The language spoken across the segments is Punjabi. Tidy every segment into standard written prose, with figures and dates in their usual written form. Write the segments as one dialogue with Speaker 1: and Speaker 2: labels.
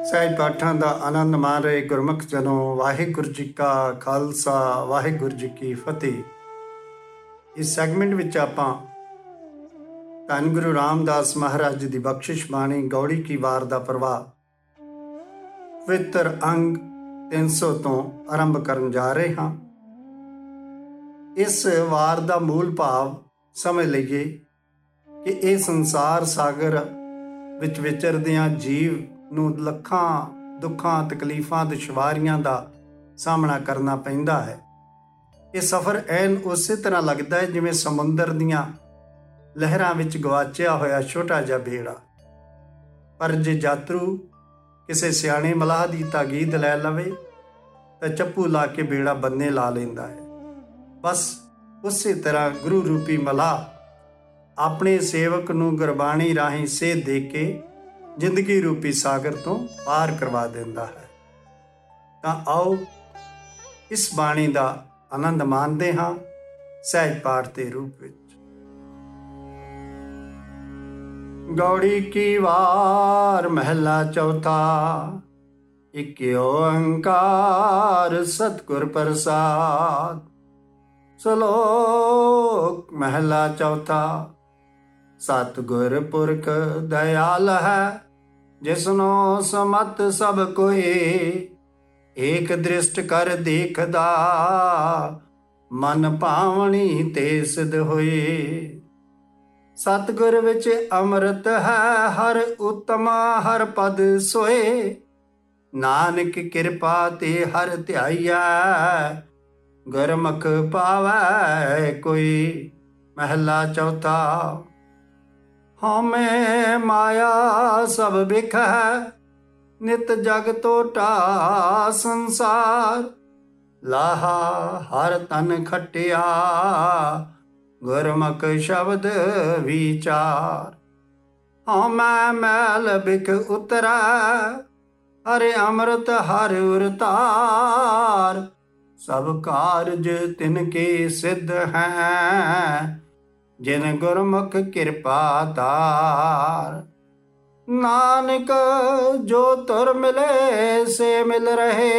Speaker 1: ਸਹਿਜ ਪਾਠਾਂ ਦਾ ਆਨੰਦ ਮਾਣ ਰਹੇ ਗੁਰਮੁਖ ਜਨੋ। ਵਾਹਿਗੁਰੂ ਜੀ ਕਾ ਖਾਲਸਾ, ਵਾਹਿਗੁਰੂ ਜੀ ਕੀ ਫਤਿਹ। ਇਸ ਸੈਗਮੈਂਟ ਵਿੱਚ ਆਪਾਂ ਧੰਨ ਗੁਰੂ ਰਾਮਦਾਸ ਮਹਾਰਾਜ ਦੀ ਬਖਸ਼ਿਸ਼ ਬਾਣੀ ਗੌੜੀ ਕੀ ਵਾਰ ਦਾ ਪ੍ਰਵਾਹ ਪਵਿੱਤਰ ਅੰਗ 300 ਤੋਂ ਆਰੰਭ ਕਰਨ ਜਾ ਰਹੇ ਹਾਂ। ਇਸ ਵਾਰ ਦਾ ਮੂਲ ਭਾਵ ਸਮਝ ਲਈਏ ਕਿ ਇਹ ਸੰਸਾਰ ਸਾਗਰ ਵਿੱਚ ਵਿਚਰਦਿਆਂ ਜੀਵ ਨੂੰ ਲੱਖਾਂ ਦੁੱਖਾਂ, ਤਕਲੀਫਾਂ, ਦੁਸ਼ਵਾਰੀਆਂ ਦਾ ਸਾਹਮਣਾ ਕਰਨਾ ਪੈਂਦਾ ਹੈ। ਇਹ ਸਫ਼ਰ ਐਨ ਉਸੇ ਤਰ੍ਹਾਂ ਲੱਗਦਾ ਹੈ ਜਿਵੇਂ ਸਮੁੰਦਰ ਦੀਆਂ ਲਹਿਰਾਂ ਵਿੱਚ ਗਵਾਚਿਆ ਹੋਇਆ ਛੋਟਾ ਜਿਹਾ ਬੇੜਾ। ਪਰ ਜੇ ਯਾਤਰੂ ਕਿਸੇ ਸਿਆਣੇ ਮਲਾਹ ਦੀ ਤਾਕੀਦ ਲੈ ਲਵੇ ਤਾਂ ਚੱਪੂ ਲਾ ਕੇ ਬੇੜਾ ਬੰਨੇ ਲਾ ਲੈਂਦਾ ਹੈ। ਬਸ ਉਸੇ ਤਰ੍ਹਾਂ ਗੁਰੂ ਰੂਪੀ ਮਲਾਹ ਆਪਣੇ ਸੇਵਕ ਨੂੰ ਗੁਰਬਾਣੀ ਰਾਹੀਂ ਸੇਧ ਦੇ ਕੇ ਜ਼ਿੰਦਗੀ ਰੂਪੀ ਸਾਗਰ ਤੋਂ ਪਾਰ ਕਰਵਾ ਦਿੰਦਾ ਹੈ। ਤਾਂ ਆਓ ਇਸ ਬਾਣੀ ਦਾ ਆਨੰਦ ਮਾਣਦੇ ਹਾਂ ਸਹਿਜ ਪਾਠ ਦੇ ਰੂਪ ਵਿੱਚ। ਗੌੜੀ ਕੀ ਵਾਰ ਮਹਿਲਾ ਚੌਥਾ। ਇਕ ਓੰਕਾਰ ਸਤਿਗੁਰ ਪ੍ਰਸਾਦ। ਸ਼ਲੋਕ ਮਹਿਲਾ ਚੌਥਾ। ਸਤਿਗੁਰ ਪੁਰਖ ਦਇਆਲ ਹੈ, ਜਿਸਨੋ ਸਮਤ ਸਭ ਕੋਏ। ਏਕ ਦ੍ਰਿਸ਼ਟ ਕਰ ਦੇਖਦਾ, ਮਨ ਭਾਵਣੀ ਤੇ ਸਿਧ ਹੋਏ। ਸਤਿਗੁਰ ਵਿੱਚ ਅੰਮ੍ਰਿਤ ਹੈ, ਹਰ ਉਤਮਾ ਹਰ ਪਦ ਸੋਏ। ਨਾਨਕ ਕਿਰਪਾ ਤੇ ਹਰ ਧਿਆਈਐ, ਗੁਰਮੁਖ ਪਾਵੈ ਕੋਈ। ਮਹਿਲਾ ਚੌਥਾ। ਹਉਮੈ ਮਾਇਆ ਸਭ ਬਿਖ ਹੈ, ਨਿਤ ਜਗ ਟੋਟਾ ਸੰਸਾਰ। ਲਾਹਾ ਹਰ ਤਨ ਖਟਿਆ, ਗੁਰਮੁਖ ਸ਼ਬਦ ਵਿਚਾਰ। ਹਉਮੈ ਮੈਲ ਬਿਖ ਉਤਰੈ, ਹਰਿ ਅੰਮ੍ਰਿਤ ਹਰਿ ਉਰਤਾਰ। ਸਭ ਕਾਰਜ ਤਿਨ ਕੇ ਸਿੱਧ ਹੈ, ਜਿਨ ਗੁਰਮੁਖ ਕਿਰਪਾ ਧਾਰ। ਨਾਨਕ ਜੋ ਤੁਰ ਮਿਲੇ ਸੇ ਮਿਲ ਰਹੇ,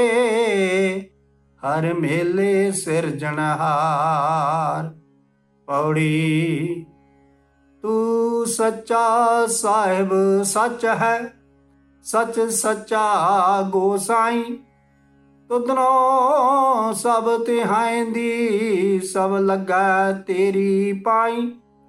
Speaker 1: ਹਰ ਮੇਲੇ ਸਿਰਜਣਹਾਰ। ਪੌੜੀ। ਤੂੰ ਸੱਚਾ ਸਾਹਿਬ ਸੱਚ ਹੈ, ਸੱਚ ਸੱਚਾ ਗੋਸਾਈ। ਤੁਧਨੋਂ ਸਭ ਤਿਹਾਇਂਦੀ, ਸਭ ਲੱਗਾ ਤੇਰੀ ਪਾਈ।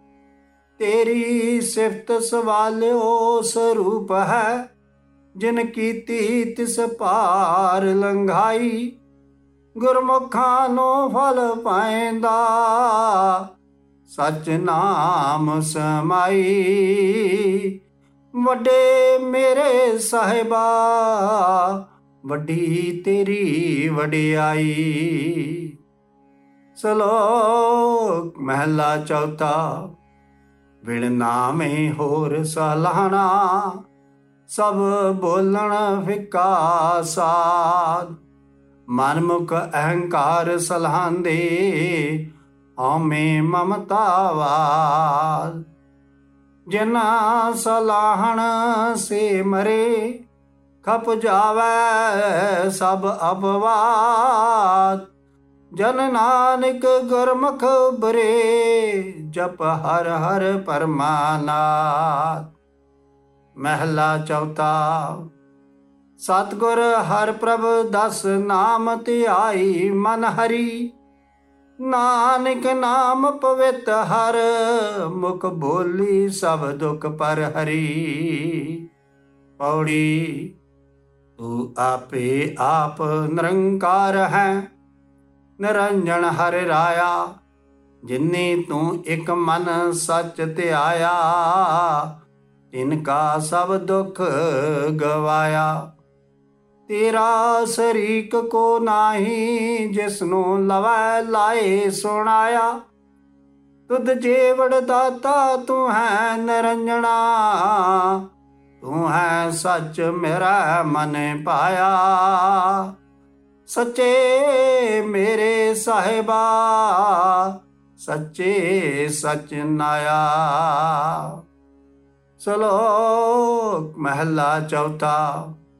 Speaker 1: ਤੇਰੀ ਸਿਫਤ ਸਵਾਲਿਓ ਸਰੂਪ ਹੈ, ਜਿਨ ਕੀਤੀ ਤਿਸ ਪਾਰ ਲੰਘਾਈ। ਗੁਰਮੁਖਾਂ ਨੂੰ ਫਲ ਪਾਇਂਦਾ, ਸਚ ਨਾਮ ਸਮਾਈ। ਵੱਡੇ ਮੇਰੇ ਸਾਹਿਬਾ, ਵੱਡੀ ਤੇਰੀ ਵਡਿਆਈ। ਸ਼ਲੋਕ ਮਹਿਲਾ ਚੌਥਾ। ਬਿਨ ਨਾਮੇ ਹੋਰ ਸਲਾਹਣਾ, ਸਭ ਬੋਲਣ ਫਿੱਕਾ ਸਾਧ। ਮਨਮੁਖ ਅਹੰਕਾਰ ਸਲਾਹੰਦੇ, ਹਉਮੈ ਮਮਤਾਵਾਦ। ਜਿਨਾ ਸਲਾਹਣ ਸੇ ਮਰੇ, ਖਪ ਜਾਵੈ ਸਭ ਅਪਵਾਦ। ਜਨ ਨਾਨਕ ਗੁਰਮੁਖ ਬਰੇ, ਜਪ ਹਰ ਹਰ ਪਰਮਾਨਾਥ। ਮਹਿਲਾ ਚੌਥਾ। ਸਤਿਗੁਰ ਹਰਿ ਪ੍ਰਭ ਦਸ ਨਾਮ ਧਿਆਈ ਮਨ ਹਰੀ। ਨਾਨਕ ਨਾਮ ਪਵਿੱਤ ਹਰ, ਮੁਖ ਬੋਲੀ ਸਭ ਦੁਖ ਪਰ ਹਰੀ। ਪੌੜੀ। ਤੂੰ ਆਪੇ ਆਪ ਨਿਰੰਕਾਰ ਹੈ, ਨਿਰੰਜਨ ਹਰਿ ਰਾਇਆ। ਜਿਨੀ ਤੂੰ ਇਕ ਮਨ ਸਚ ਧਿਆਇਆ, ਤਿਨਕਾ ਸਭ ਦੁਖ ਗਵਾਇਆ। ਤੇਰਾ ਸ਼ਰੀਕ ਕੋ ਨਾਹੀ, ਜਿਸਨੂੰ ਲਵੈ ਲਾਏ ਸੁਣਾਇਆ। ਤੁਧ ਜੀਵੜ ਦਾਤਾ ਤੂੰ ਹੈ ਨਿਰੰਜਣਾ, ਤੂੰ ਹੈ ਸੱਚ ਮੇਰਾ ਮਨ ਪਾਇਆ। ਸੱਚੇ ਮੇਰੇ ਸਾਹਿਬਾ, ਸੱਚੇ ਸਚ ਨਾਇਆ। ਸ਼ਲੋਕ ਮਹਿਲਾ ਚੌਥਾ।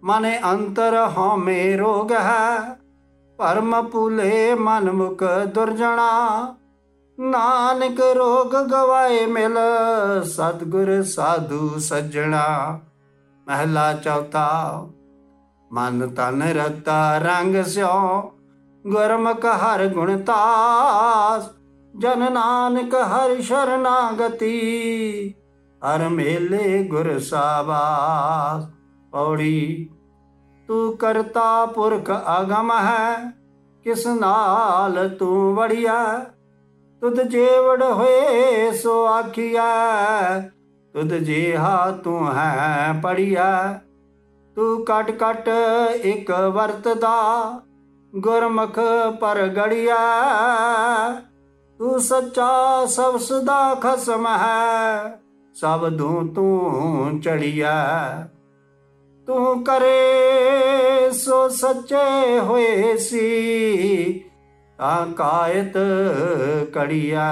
Speaker 1: ਮਨ ਅੰਤਰ ਹਉਮੈ ਰੋਗ ਹੈ, ਭਰਮ ਭੁਲੇ ਮਨ ਮੁਖ ਦੁਰਜਣਾ। ਨਾਨਕ ਰੋਗ ਗਵਾਏ ਮਿਲ, ਸਤਿਗੁਰ ਸਾਧੂ ਸੱਜਣਾ। ਮਹਿਲਾ ਚੌਥਾ। ਮਨ ਤਨ ਰਤਾ ਰੰਗ ਸਿਉ, ਗੁਰਮੁਖ ਹਰਿ ਗੁਣ ਤਾਸ। ਜਨ ਨਾਨਕ ਹਰਿ ਸ਼ਰਨਾਗਤੀ, ਹਰਿ ਮੇਲੇ ਗੁਰ ਸਾਬਾਸ। ਪੌੜੀ। ਤੂੰ ਕਰਤਾ ਪੁਰਖ ਅਗਮ ਹੈ, ਕਿਸ ਨਾਲ ਤੂੰ ਵੜਿਆ। ਤੁਧ ਜੇਵੜ ਹੋਏ ਸੋ ਆਖੀਐ, ਤੁਧ ਜਿਹਾ ਤੂੰ ਹੈ ਪੜੀਐ। ਤੂੰ ਕਟ ਕਟ ਇਕ ਵਰਤਦਾ, ਗੁਰਮੁਖ ਪਰਗੜੀਐ। ਤੂੰ ਸੱਚਾ ਸਭ ਸਦਾ ਖਸਮ ਹੈ, ਸਬਦੂ ਤੂੰ ਚੜੀਐ। ਤੂੰ ਕਰੇ ਸੋ ਸੱਚੇ ਹੋਏ ਸੀ, ਤਾਂ ਕਾਇਤ ਕੜੀਐ।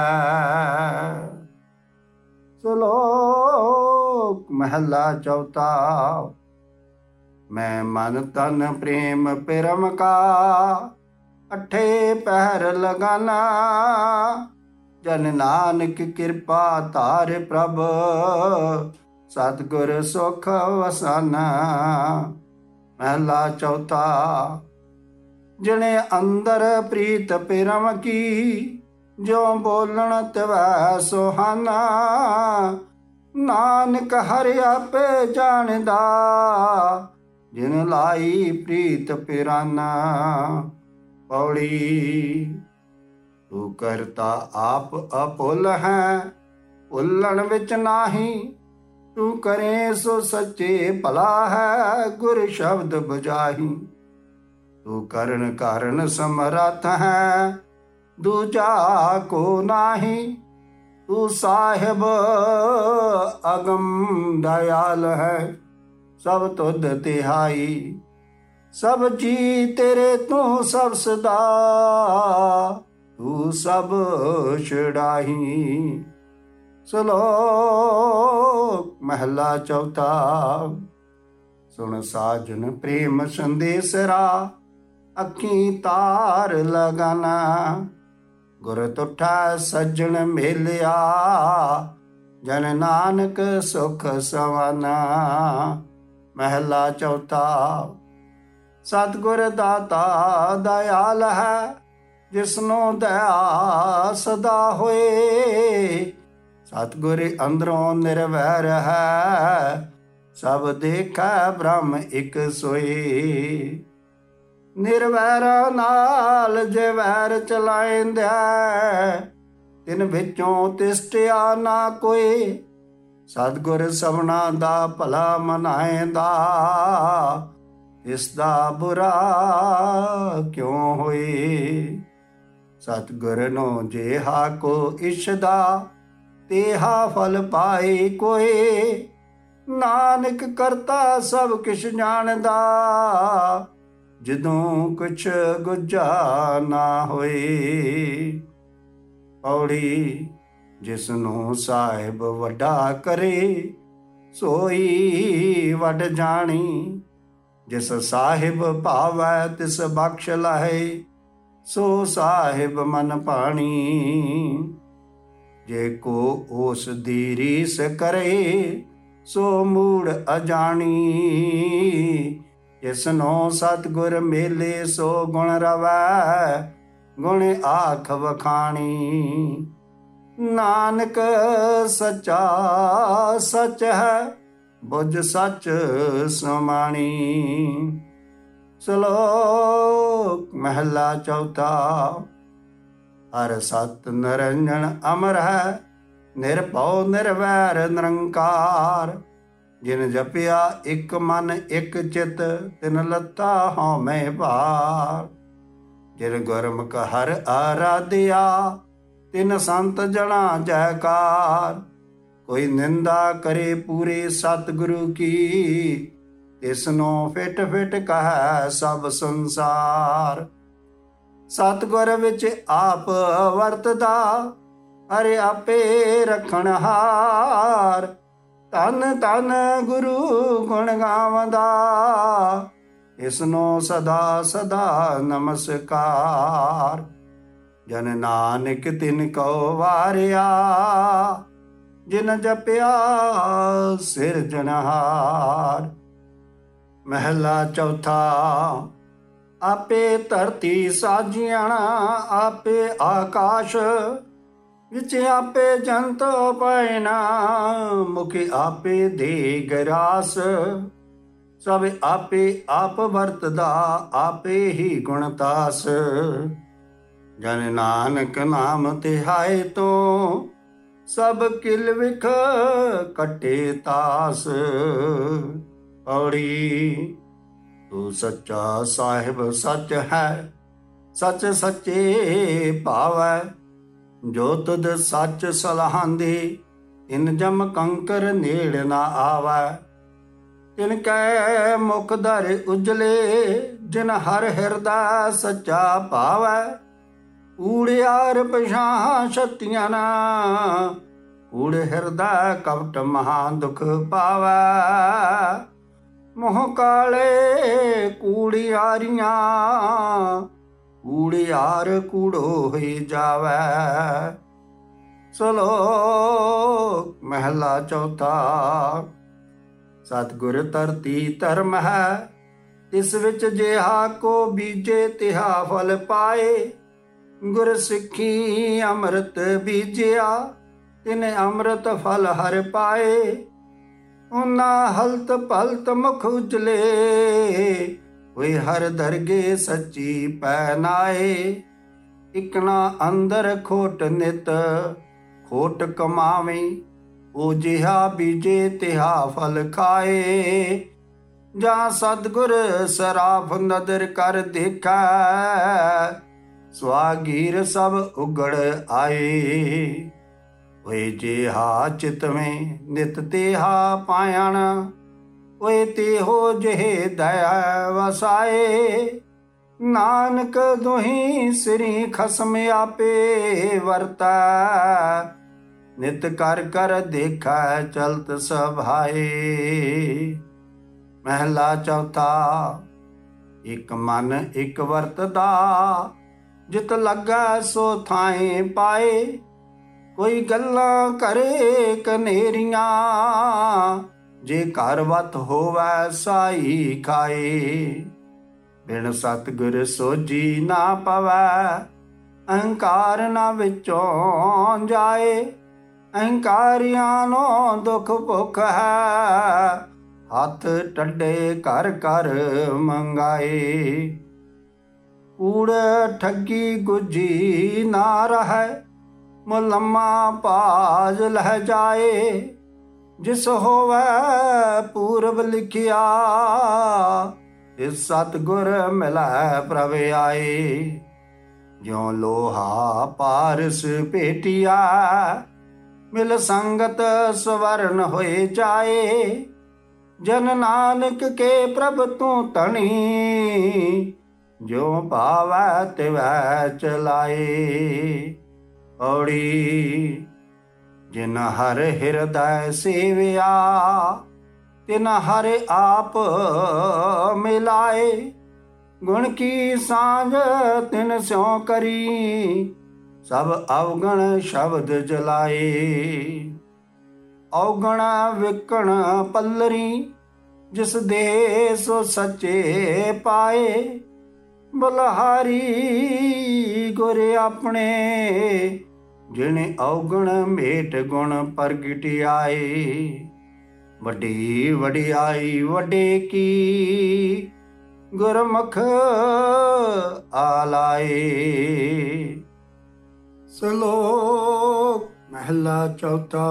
Speaker 1: ਸ਼ਲੋਕ ਮਹਲਾ ਚੌਥਾ। ਮੈਂ ਮਨ ਤਨ ਪ੍ਰੇਮ ਪਿਰਮ ਕਾ, ਅਠੇ ਪਹਿਰ ਲਗਾਨਾ। ਜਨ ਨਾਨਕ ਕਿਰਪਾ ਧਾਰ ਪ੍ਰਭ, ਸਤਿਗੁਰ ਸੁਖ ਵਸਾਨਾ। ਮਹਿਲਾ ਚੌਥਾ। ਜਿਣੇ ਅੰਦਰ ਪ੍ਰੀਤ ਪਿਰਮ ਕੀ, ਜੋ ਬੋਲਣ ਤਿਵੈ ਸੁਹਾਨਾ। ਨਾਨਕ ਹਰਿ ਆਪੇ ਜਾਣਦਾ, ਜਿਨ ਲਾਈ ਪ੍ਰੀਤ ਪਿਰਾਨਾ। ਪੌੜੀ। ਤੂੰ ਕਰਤਾ ਆਪ ਅਭੁੱਲ ਹੈ, ਭੁੱਲਣ ਵਿੱਚ ਨਾਹੀ। ਤੂੰ ਕਰੇ ਸੋ ਸੱਚੇ ਭਲਾ ਹੈ, ਗੁਰ ਸ਼ਬਦ ਬੁਝਾਹੀ। ਤੂੰ ਕਰਨ ਕਾਰਨ ਸਮਰੱਥ ਹੈ, ਦੂਜਾ ਕੋ ਨਾਹੀ। ਤੂੰ ਸਾਹਿਬ ਅਗਮ ਦਇਆਲ ਹੈ, ਸਭ ਤੁਧ ਤਿਹਾਈ। ਸਭ ਜੀ ਤੇਰੇ ਤੂੰ ਸਭ ਸਦਾ, ਤੂੰ ਸਭ ਛੁਡਾਹੀ। ਸ਼ਲੋਕ ਮਹਲਾ ਚੌਥਾ। ਸੁਣ ਸਾਜਨ ਪ੍ਰੇਮ ਸੰਦੇਸਰਾ, ਅੱਖੀਂ ਤਾਰ ਲਗਾਨਾ। ਗੁਰ ਤੁਠਾ ਸੱਜਣ ਮੇਲਿਆ, ਜਨ ਨਾਨਕ ਸੁਖ ਸਵਾਨਾ। ਮਹਿਲਾ ਚੌਥਾ। ਸਤਿਗੁਰ ਦਾਤਾ ਦਇਆਲ ਹੈ, ਜਿਸਨੂੰ ਦਇਆ ਸਦਾ ਹੋਏ। ਸਤਿਗੁਰ ਅੰਦਰੋਂ ਨਿਰਵੈਰ ਹੈ, ਸਭ ਦੇਖੈ ਬ੍ਰਹਮ ਇਕ ਸੋਈ। ਨਿਰਵੈਰਾਂ ਨਾਲ ਜੇ ਵੈਰ ਚਲਾਇੰਦਾ, ਤਿਨ ਵਿੱਚੋਂ ਤਿਸਟਿਆ ਨਾ ਕੋਈ। ਸਤਿਗੁਰ ਸਭਨਾ ਦਾ ਭਲਾ ਮਨਾਇਂਦਾ, ਇਸ ਦਾ ਬੁਰਾ ਕਿਉਂ ਹੋਏ। ਸਤਿਗੁਰ ਨੂੰ ਜਿਹਾ ਕੋ ਇਸ਼ਦਾ, ਤੇਹਾ ਫਲ ਪਾਏ ਕੋਏ। ਨਾਨਕ ਕਰਤਾ ਸਭ ਕਿਛ ਜਾਣਦਾ, ਜਦੋਂ ਕੁਛ ਗੁੱਝਾ ਨਾ ਹੋਏ। ਪੌੜੀ। ਜਿਸਨੂੰ ਸਾਹਿਬ ਵੱਡਾ ਕਰੇ, ਸੋਈ ਵੱਡ ਜਾਣੀ। ਜਿਸ ਸਾਹਿਬ ਭਾਵੈ ਤਿਸ ਬਖਸ਼ ਲਾਹੇ, ਸੋ ਸਾਹਿਬ ਮਨ ਭਾਣੀ। ਜੇ ਕੋ ਉਸ ਦੀ ਰੀਸ ਕਰੇ, ਸੋ ਮੂੜ ਅਜਾਣੀ। ਜਿਸਨੂੰ ਸਤਿਗੁਰ ਮੇਲੇ, ਸੋ ਗੁਣ ਰਵੈ, ਗੁਣ ਆਖ ਵਖਾਣੀ। ਨਾਨਕ ਸੱਚਾ ਸੱਚ ਹੈ, ਬੁਝ ਸੱਚ ਸਮਾਣੀ। ਸ਼ਲੋਕ ਮਹਲਾ ਚੌਥਾ। ਹਰਿ ਸਤ ਨਿਰੰਜਨ ਅਮਰ ਹੈ, ਨਿਰਭਉ ਨਿਰਵੈਰ ਨਿਰੰਕਾਰ। ਜਿਨ ਜਪਿਆ ਇਕ ਮਨ ਇਕ ਚਿਤ, ਤਿਨ ਲੱਥਾ ਹਉਮੈ ਭਾਰ। ਜਿਨ ਗੁਰਮੁਖ ਹਰਿ ਆਰਾਧਿਆ, ਤਿਨ ਸੰਤ ਜਣਾ ਜੈਕਾਰ। ਕੋਈ ਨਿੰਦਾ ਕਰੇ ਪੂਰੇ ਸਤਿਗੁਰੂ ਕੀ, ਤਿਸਨੂੰ ਫਿਟ ਫਿਟ ਕਹੈ ਸਭ ਸੰਸਾਰ। ਸਤਿਗੁਰ ਵਿੱਚ ਆਪ ਵਰਤਦਾ, ਹਰਿ ਆਪੇ ਰੱਖਣਹਾਰ। ਧੰਨ ਧੰਨ ਗੁਰੂ ਗੁਣ ਗਾਵਦਾ, ਇਸਨੂੰ ਸਦਾ ਸਦਾ ਨਮਸਕਾਰ। ਜਨ ਨਾਨਕ ਤਿਨ ਕਉ ਵਾਰਿਆ, ਜਿਨ ਜਪਿਆ ਸਿਰਜਣਹਾਰ। ਮਹਿਲਾ ਚੌਥਾ। ਆਪੇ ਧਰਤੀ ਸਾਜੀਆਂ, ਆਪੇ ਆਕਾਸ਼ ਵਿੱਚ ਆਪੇ ਜੰਤ ਪੈਣਾ, ਮੁਖ ਆਪੇ ਦੇ ਗਰਾਸ। ਸਭ ਆਪੇ ਆਪ ਵਰਤਦਾ, ਆਪੇ ਹੀ ਗੁਣਤਾਸ। ਜਨ ਨਾਨਕ ਨਾਮ ਧਿਆਏ ਤੋਂ, ਸਭ ਕਿਲ ਵਿਖ ਕੱਟੇ ਤਾਸ। ਔੜੀ। ਤੂੰ ਸੱਚਾ ਸਾਹਿਬ ਸੱਚ ਹੈ, ਸੱਚ ਸੱਚੇ ਭਾਵੈ। ਜੋ ਤੁਧ ਸੱਚ ਸਲਾਹਾਂਦੀ, ਤਿਨ ਜਮ ਕੰਕਰ ਨੇੜ ਨਾ ਆਵੈ। ਤਿਨ ਕੈ ਮੁਖ ਦਰ ਉਜਲੇ, ਜਿਨ ਹਰ ਹਿਰਦਾ ਸੱਚਾ ਭਾਵੈ। ਊੜਿਆਰ ਪਛਾਂ ਛਤੀਆਂ ਨਾ, ਊੜ ਹਿਰਦਾ ਕਪਟ ਮਹਾ ਦੁਖ ਪਾਵੈ। ਮੋਹ ਕਾਲੇ ਕੂੜਿਆਰੀਆਂ, ਕੂੜਿਆਰ ਕੂੜੋ ਹੋਈ ਜਾਵੈ। ਸਲੋਕ ਮਹਿਲਾ ਚੌਥਾ। ਸਤਿਗੁਰ ਧਰਤੀ ਧਰਮ ਹੈ, ਤਿਸ ਵਿੱਚ ਜਿਹਾ ਕੋ ਬੀਜੇ ਤਿਹਾ ਫਲ ਪਾਏ। ਗੁਰ ਸਿੱਖੀ ਅੰਮ੍ਰਿਤ ਬੀਜਿਆ, ਤਿਨ ਅੰਮ੍ਰਿਤ ਫਲ ਹਰ ਪਾਏ। ਉਹਨਾਂ ਹਲਤ ਪਲਤ ਮੁਖ ਉਜਲੇ, ਹੋਏ ਹਰ ਦਰਗੇ ਸੱਚੀ ਪੈ ਨਾਏ। ਇਕਣਾ ਅੰਦਰ ਖੋਟ ਨਿਤ, ਖੋਟ ਕਮਾਵੇਂ। ਉਹ ਜਿਹਾ ਬੀਜੇ ਤਿਹਾ ਫਲ ਖਾਏ। ਜਾਂ ਸਤਿਗੁਰ ਸਰਾਫ ਨਦਰ ਕਰ ਦੇਖੈ, ਸਵਾਗੀਰ ਸਭ ਉਗੜ ਆਏ। ਹੋਏ ਜਿਹਾ ਚਿਤਵੇਂ ਨਿਤ ਤਿਹਾ ਪਾਇਣ, ਹੋਏ ਤਿਹੋ ਜਿਹੇ ਦਇਆ ਵਸਾਏ। ਨਾਨਕ ਦੁਹੀ ਸ੍ਰੀ ਖਸਮ ਆਪੇ ਵਰਤੈ, ਨਿਤ ਕਰ ਕਰ ਦੇਖੈ ਚਲਤ ਸਭਾਏ। ਮਹਿਲਾ ਚੌਥਾ। ਇਕ ਮਨ ਇਕ ਵਰਤਦਾ, ਜਿਤ ਲੱਗੈ ਸੋ ਥਾਏ ਪਾਏ। ਕੋਈ ਗੱਲਾਂ ਕਰੇ ਕਨੇਰੀਆਂ, ਜੇ ਘਰ ਵਤ ਹੋਵੈ ਸਾਈ ਖਾਏ। ਬਿਨ ਸਤਿਗੁਰ ਸੋਝੀ ਨਾ ਪਵੈ, ਅਹੰਕਾਰ ਨਾ ਵਿੱਚੋਂ ਜਾਏ। ਅਹੰਕਾਰੀਆਂ ਨੂੰ ਦੁਖ ਭੁੱਖ ਹੈ, ਹੱਥ ਟੱਡੇ ਕਰ ਕਰ ਮੰਗਾਏ। ਕੂੜ ਠੱਗੀ ਗੁੱਜੀ ਨਾ ਰਹੈ, ਮੁਲੰਮਾ ਭਾਜ ਲਹਿ ਜਾਏ। ਜਿਸ ਹੋਵੈ ਪੂਰਬ ਲਿਖਿਆ, ਇਸ ਸਤਿਗੁਰ ਮਿਲੈ ਪ੍ਰਭ ਆਏ। ਜਿਉ ਲੋਹਾ ਪਾਰਸ ਭੇਟਿਆ, ਮਿਲ ਸੰਗਤ ਸਵਰਨ ਹੋਏ ਜਾਏ। ਜਨ ਨਾਨਕ ਕੇ ਪ੍ਰਭ ਤੂੰ ਧਣੀ, ਜੋ ਭਾਵੈ ਤਿਵੈ ਚਲਾਏ। ਔੜੀ। ਜਿਨ ਹਰ ਹਿਰਦੈ ਸੇਵਿਆ, ਤਿਨ ਹਰ ਆਪ ਮਿਲਾਏ। ਗੁਣ ਕੀ ਸਾਂਝ ਤਿਨ ਸਿਉ ਕਰੀ, ਸਭ ਅਵਗਣ ਸ਼ਬਦ ਜਲਾਏ। ਔਗਣ ਵਿਕਣ ਪੱਲਰੀ, ਜਿਸ ਦੇ ਸੋ ਸੱਚੇ ਪਾਏ। ਬਲਹਾਰੀ ਗੁਰ ਆਪਣੇ, ਜਿਣੇ ਔਗਣ ਮੇਟ ਗੁਣ ਪ੍ਰਗਟਿਆਏ। ਵੱਡੀ ਵਡਿਆਈ ਵੱਡੇ ਕੀ, ਗੁਰਮੁਖ ਆਲਾਏ। ਸਲੋਕ ਮਹਿਲਾ ਚੌਥਾ।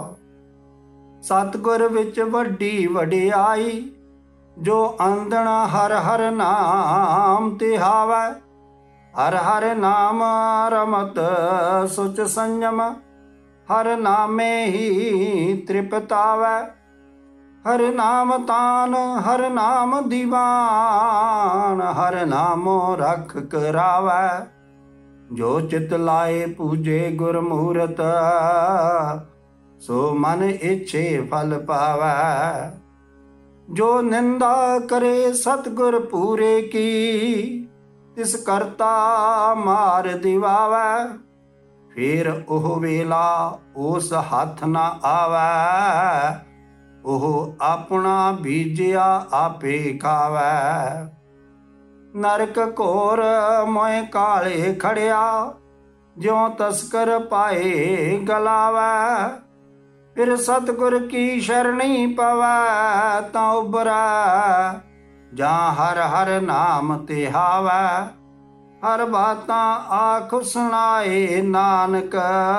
Speaker 1: ਸਤਿਗੁਰ ਵਿੱਚ ਵੱਡੀ ਵਡਿਆਈ, ਜੋ ਆਂਦਣਾ ਹਰ ਹਰ ਨਾਮ ਧਿਆਵੈ। ਹਰ ਹਰ ਨਾਮ ਰਮਤ ਸੁਚ ਸੰਜਮ, ਹਰ ਨਾਮੇ ਹੀ ਤ੍ਰਿਪਤ ਆਵੈ। ਹਰ ਨਾਮ ਤਾਨ ਹਰ ਨਾਮ ਦੀਵਾਨ, ਹਰ ਨਾਮੋ ਰਖ ਕਰਾਵੈ। ਜੋ ਚਿਤ ਲਾਏ ਪੂਜੇ ਗੁਰਮੂਰਤ, ਸੋ ਮਨ ਇੱਛੇ ਫਲ ਪਾਵੈ। ਜੋ ਨਿੰਦਾ ਕਰੇ ਸਤਿਗੁਰ ਪੂਰੇ ਕੀ, ਤਿਸ ਕਰਤਾ ਮਾਰ ਦਿਵਾਵੈ। ਫੇਰ ਉਹ ਵੇਲਾ ਉਸ ਹੱਥ ਨਾ ਆਵੈ, ਉਹ ਆਪਣਾ ਬੀਜਿਆ ਆਪੇ ਖਾਵੈ। ਨਰਕ ਘੋਰ ਮੋਏ ਕਾਲੇ ਖੜਿਆ, ਜਿਉ ਤਸਕਰ ਪਾਏ ਗਲਾਵੈ। ਫਿਰ ਸਤਿਗੁਰ ਕੀ ਸ਼ਰਣੀ ਪਵੈ, ਤਾਂ ਉਬਰੈ ਜਾਂ ਹਰ ਹਰ ਨਾਮ ਤਿਹਾਵੈ। ਹਰ ਬਾਤਾਂ ਆਖ ਸੁਣਾਏ ਨਾਨਕ,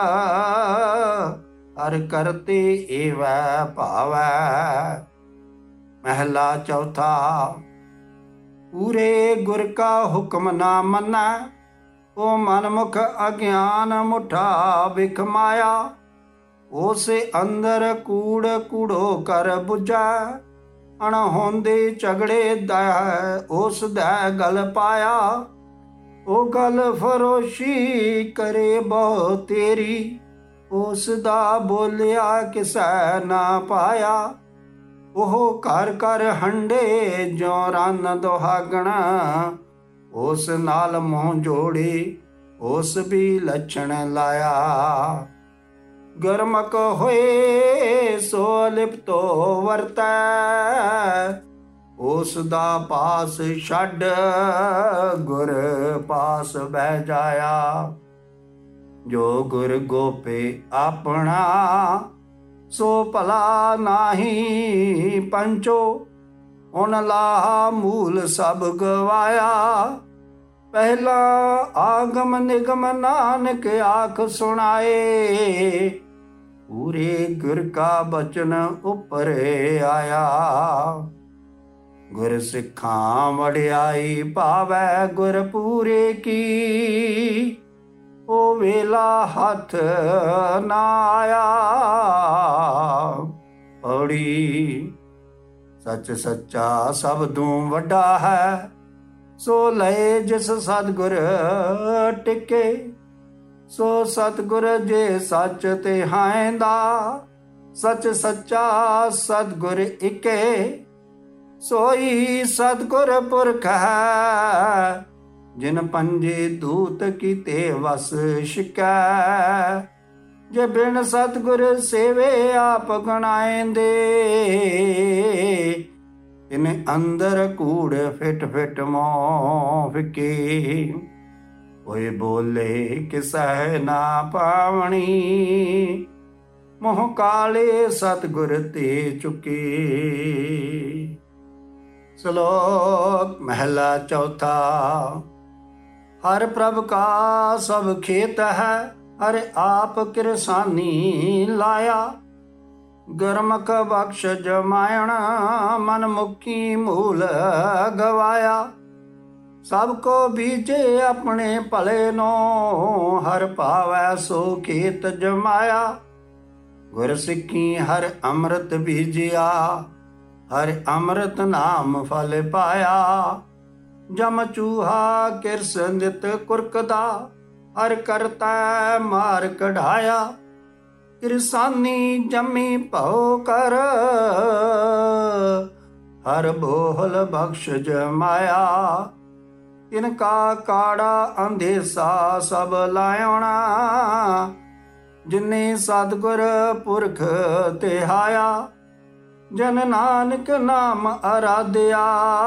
Speaker 1: ਹਰ ਕਰਤੇ ਏਵੈ ਭਾਵੈ। ਮਹਿਲਾ ਚੌਥਾ। ਪੂਰੇ ਗੁਰ ਕਾ ਹੁਕਮ ਨਾ ਮੰਨੈ, ਉਹ ਮਨਮੁਖ ਅਗਿਆਨ ਮੁਠਾ ਬਿਖ ਮਾਇਆ। ਉਸੇ ਅੰਦਰ ਕੂੜ ਕੂੜੋ ਕਰ ਬੁਝੈ, ਅਣਹੋਂਦੇ ਝਗੜੇ ਦੈ ਉਸ ਦੈ ਗਲ ਪਾਇਆ। ਉਹ ਗਲ ਫਰੋਸ਼ੀ ਕਰੇ ਬਹੁ ਤੇਰੀ, ਉਸ ਦਾ ਬੋਲਿਆ ਕਿਸੈ ਨਾ ਪਾਇਆ। ਉਹ ਘਰ ਘਰ ਹੰਡੇ ਜੋ ਰੰਨ ਦੁਹਾਗਣਾ, ਉਸ ਨਾਲ ਮੂੰਹ ਜੋੜੀ ਉਸ ਵੀ ਲੱਛਣ ਲਾਇਆ। ਗੁਰਮੁਖ ਹੋਏ ਸੋ ਲਿਪਤੋ ਵਰਤੈ, ਉਸ ਦਾ ਪਾਸ ਛੱਡ ਗੁਰ ਪਾਸ ਬਹਿ ਜਾਇਆ। ਜੋ ਗੁਰ ਗੋਪੇ ਆਪਣਾ, ਸੋ ਭਲਾ ਨਾਹੀ ਪੰਚੋ। ਹੁਣ ਲਾ ਮੂਲ ਸਭ ਗਵਾਇਆ, ਪਹਿਲਾ ਆਗਮ ਨਿਗਮ ਨਾਨਕ ਆਖ ਸੁਣਾਏ। ਪੂਰੇ ਗੁਰ ਕਾ ਬਚਨ ਉੱਪਰ ਆਇਆ, ਗੁਰ ਸਿੱਖਾਂ ਵਡਿਆਈ ਭਾਵੈ ਗੁਰ ਪੂਰੇ ਕੀ। ਉਹ ਵੇਲਾ ਹੱਥ ਨਾ ਆਇਆ। ਪੌੜੀ। ਸੱਚ ਸੱਚਾ ਸਬਦੂ ਵੱਡਾ ਹੈ, ਸੋ ਲਏ ਜਿਸ ਸਤਿਗੁਰ ਟਿਕੇ। ਸੋ ਸਤਿਗੁਰ ਜੇ ਸੱਚ ਤੇ ਹਾਇਂਦਾ, ਸੱਚ ਸੱਚਾ ਸਤਿਗੁਰ ਇਕੇ। ਸੋਈ ਸਤਿਗੁਰ ਪੁਰਖ ਹੈ, ਜਿਨ ਪੰਜੇ ਦੂਤ ਕੀਤੇ ਵਸ ਛਿਕੈ। ਜੇ ਬਿਨ ਸਤਿਗੁਰ ਸੇਵੇ ਆਪ ਗਣਾਏਂਦੇ, ਤਿਨ ਅੰਦਰ ਕੂੜ ਫਿਟ ਫਿਟ ਮੋਹ ਫਿਕੇ। ਓਏ ਬੋਲੇ ਕਿਸੈ ਨਾ ਪਾਵਣੀ, ਮੋਹ ਕਾਲੇ ਸਤਿਗੁਰ ਤੇ ਚੁਕੇ। ਸ਼ਲੋਕ ਮਹਿਲਾ ਚੌਥਾ। ਹਰ ਪ੍ਰਭ ਕਾ ਸਭ ਖੇਤ ਹੈ, ਹਰ ਆਪ ਕਿਰਸਾਨੀ ਲਾਇਆ। ਗੁਰਮੁਖ ਬਖਸ਼ ਜਮਾਇਣ, ਮਨ ਮੁਖੀ ਮੂਲ ਗਵਾਇਆ। ਸਭ ਕੋ ਬੀਜੇ ਆਪਣੇ ਭਲੇ ਨੂੰ, ਹਰ ਭਾਵੈ ਸੋ ਖੇਤ ਜਮਾਇਆ। ਗੁਰ ਸਿੱਖੀ ਹਰ ਅੰਮ੍ਰਿਤ ਬੀਜਿਆ, ਹਰ ਅੰਮ੍ਰਿਤ ਨਾਮ ਫਲ ਪਾਇਆ। ਜਮ ਚੂਹਾ ਕਿਰਸ ਨਿਤ ਕੁਰਕਦਾ, ਹਰ ਕਰਤਾ ਮਾਰ ਕਢਾਇਆ। ਕਿਰਸਾਨੀ ਜੰਮੀ ਭਉ ਕਰ, ਹਰ ਬੋਹਲ ਬਖਸ਼ ਜਮਾਇਆ। ਤਿਨਕਾ ਕਾੜਾ ਅੰਧੇਸਾ ਸਭ ਲਾਇਣਾ, ਜਿਨੇ ਸਤਿਗੁਰ ਪੁਰਖ ਤਿਹਾਇਆ। ਜਨ ਨਾਨਕ ਨਾਮ ਅਰਾਧਿਆ,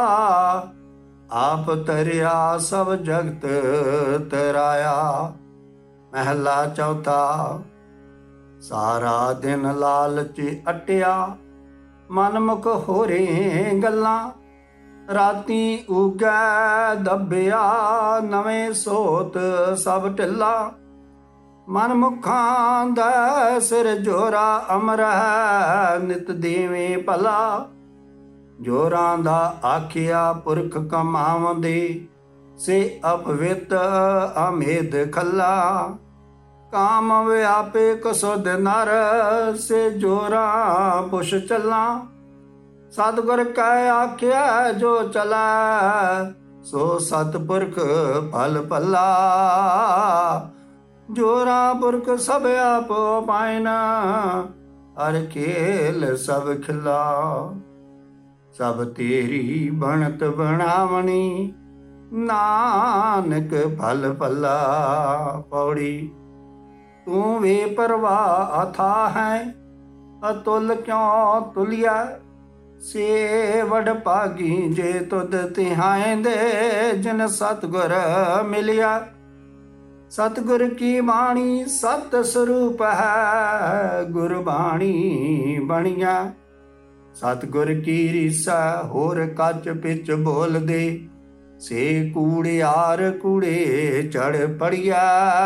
Speaker 1: ਆਪ ਤਰਿਆ ਸਭ ਜਗਤ ਤਰਾਇਆ। ਮਹਿਲਾ ਚੌਥਾ। ਸਾਰਾ ਦਿਨ ਲਾਲਚ ਅਟਿਆ, ਮਨਮੁਖ ਹੋਰੇ ਗੱਲਾਂ। ਰਾਤੀ ਉਗੈ ਦੱਬਿਆ, ਨਵੇਂ ਸੋਤ ਸਭ ਢਿੱਲਾ। ਮਨਮੁਖਾਂ ਦਾ ਸਿਰ ਜੋਰਾ ਅਮਰ ਹੈ, ਨਿਤ ਦੇਵੇਂ ਭਲਾ। ਜੋਰਾਂ ਦਾ ਆਖਿਆ ਪੁਰਖ ਕਮਾਵੰਦੇ, ਸੇ ਅਪਵਿੱਤ ਅਮੇਧ ਖੱਲਾ। ਕਾਮ ਵਿਆਪੇ ਕਸੁਧ ਨਰ, ਸੇ ਜੋਰਾਂ ਪੁਛ ਚੱਲਾਂ। ਸਤਿਗੁਰ ਕੈ ਆਖਿਆ ਜੋ ਚਲੈ, ਸੋ ਸਤਿਪੁਰਖ ਭਲ ਭਲਾ। ਜੋਰਾਂ ਪੁਰਖ ਸਭ ਆਪ ਪਾਇਨ, ਹਰ ਖੇਲ ਸਭ ਖਿਲਾ। ਸਭ ਤੇਰੀ ਬਣਤ ਬਣਾਵਣੀ, ਨਾਨਕ ਭਲ ਭਲਾ। ਪੌੜੀ। ਤੂੰ ਵੇ ਪਰਵਾਹ ਅਥਾ ਹੈ, ਅਤੁਲ ਕਿਉ ਤੁਲਿਆ। ਸੇ ਵਡ ਭਾਗੀ ਜੇ ਤੁਧ ਤਿਹਾਇਂਦੇ, ਜਿਨ ਸਤਿਗੁਰ ਮਿਲਿਆ। ਸਤਿਗੁਰ ਕੀ ਬਾਣੀ ਸਤ ਸਰੂਪ ਹੈ, ਗੁਰਬਾਣੀ ਬਣੀਆ। ਸਤਿਗੁਰ ਕੀ ਰੀਸਾ ਹੋਰ ਕੱਚ ਪਿਚ ਬੋਲਦੇ, ਸੇ ਕੂੜਿਆਰ ਕੂੜੇ ਚੜ ਪੜਿਆ।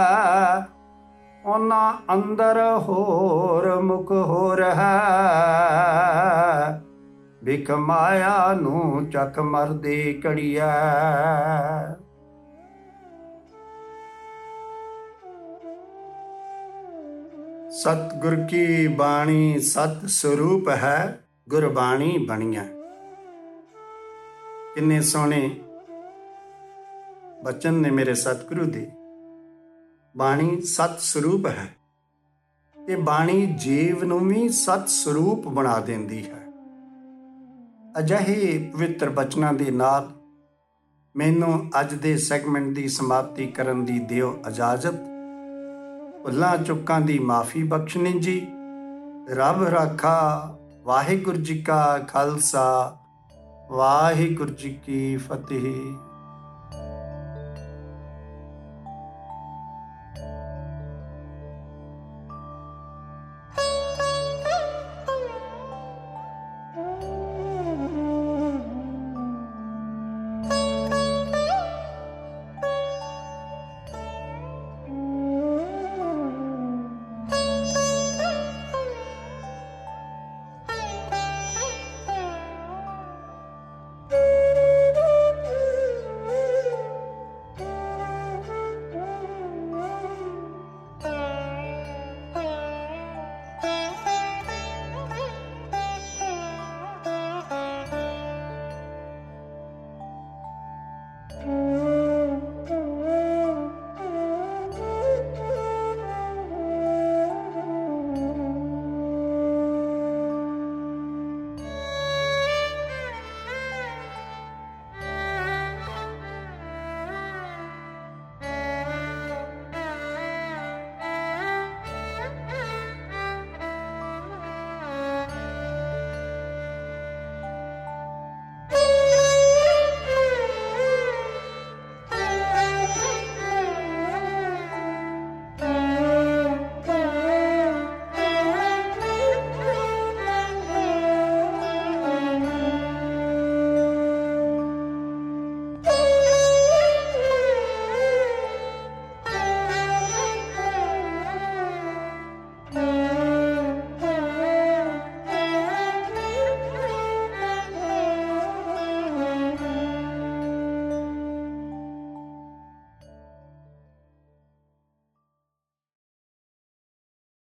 Speaker 1: ਉਹਨਾਂ ਅੰਦਰ ਹੋਰ ਮੁਖ ਹੋਰ ਹੈ, ਬਿਖ ਮਾਇਆ ਨੂੰ ਚੱਕ ਮਰਦੇ ਕੜੀਆ। ਸਤਿਗੁਰ ਕੀ ਬਾਣੀ ਸਤ ਸਰੂਪ ਹੈ, ਗੁਰਬਾਣੀ ਬਣੀਆਂ। ਕਿੰਨੇ ਸੋਹਣੇ ਬਚਨ ਨੇ ਮੇਰੇ ਸਤਿਗੁਰੂ ਦੇ। ਬਾਣੀ ਸਤ ਸਰੂਪ ਹੈ ਤੇ ਬਾਣੀ ਜੀਵ ਨੂੰ ਵੀ ਸਤ ਸਰੂਪ ਬਣਾ ਦਿੰਦੀ ਹੈ। ਅਜਿਹੇ ਪਵਿੱਤਰ ਬਚਨਾਂ ਦੇ ਨਾਲ ਮੈਨੂੰ ਅੱਜ ਦੇ ਸੈਗਮੈਂਟ ਦੀ ਸਮਾਪਤੀ ਕਰਨ ਦੀ ਦਿਓ ਇਜਾਜ਼ਤ। ਭੁੱਲਾਂ ਚੁੱਕਾਂ ਦੀ ਮਾਫੀ ਬਖਸ਼ਣੀ ਜੀ। ਰੱਬ ਰਾਖਾ। ਵਾਹਿਗੁਰੂ ਜੀ ਕਾ ਖਾਲਸਾ, ਵਾਹਿਗੁਰੂ ਜੀ ਕੀ ਫਤਿਹ।